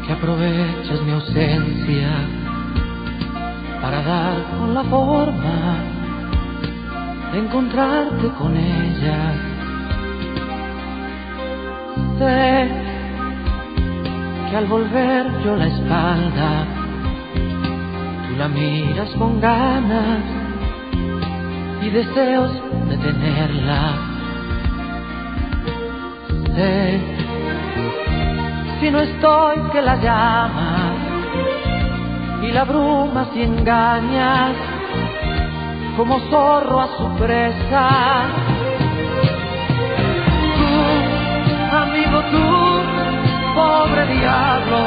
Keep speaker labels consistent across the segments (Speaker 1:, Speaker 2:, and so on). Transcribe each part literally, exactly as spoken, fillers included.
Speaker 1: que aprovechas mi ausencia para dar con la forma de encontrarte con ella. Sé que al volver yo la espalda, tú la miras con ganas y deseos de tenerla. Sé, si no estoy, que la llamas y la abrumas y engañas como zorro a su presa. Tú, amigo, tú, pobre diablo.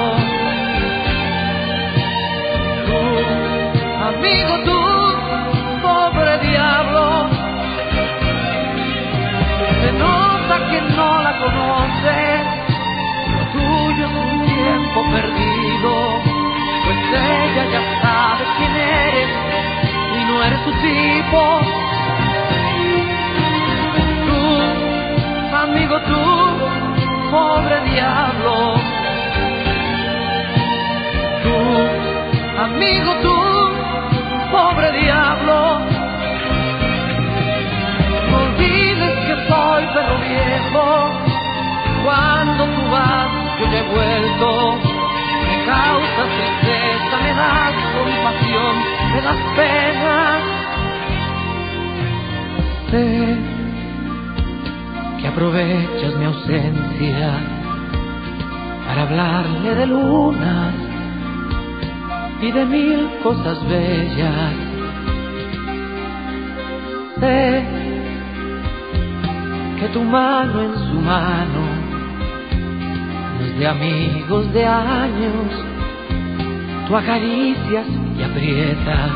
Speaker 1: Tú, amigo, tú, pobre diablo. Se nota que no la conoces, lo tuyo es un tiempo perdido, pues ella ya sabe quién eres y no eres su tipo. Tú, amigo, tú, pobre diablo. Tú, amigo, tú, pobre diablo. No olvides que soy perro viejo, cuando tú vas yo ya he vuelto. Me causas tristeza, me das compasión, me das pena. Sé que aprovechas mi ausencia para hablarle de lunas y de mil cosas bellas. Sé que tu mano en su mano no es de amigos de años, tú acaricias y aprietas.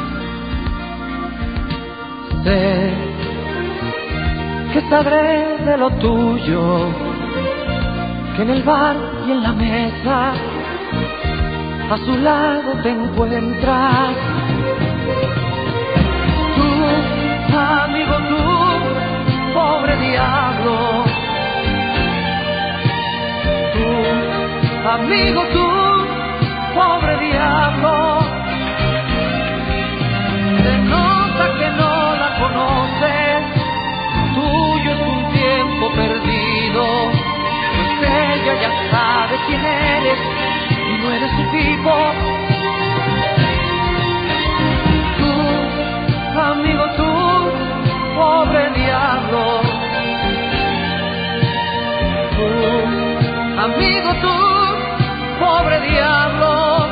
Speaker 1: Sé que sabré de lo tuyo, que en el bar y en la mesa a su lado te encuentras. Tú, amigo, tú, pobre diablo. Tú, amigo, tú, pobre diablo. Se nota que no la conoces, lo tuyo es un tiempo perdido, pues ella ya sabe quién eres y no eres su tipo. Tú, amigo, tú, pobre diablo. Tú, amigo, tú, pobre diablo.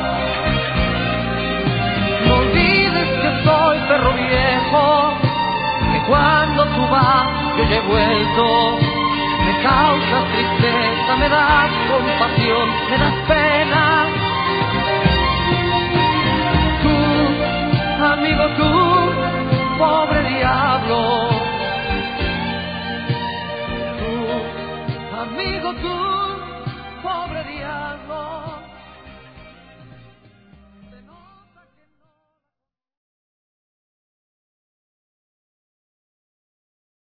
Speaker 1: No olvides que soy perro viejo, que cuando tú vas yo ya he vuelto. Me causas tristeza, me das compasión, me das pena.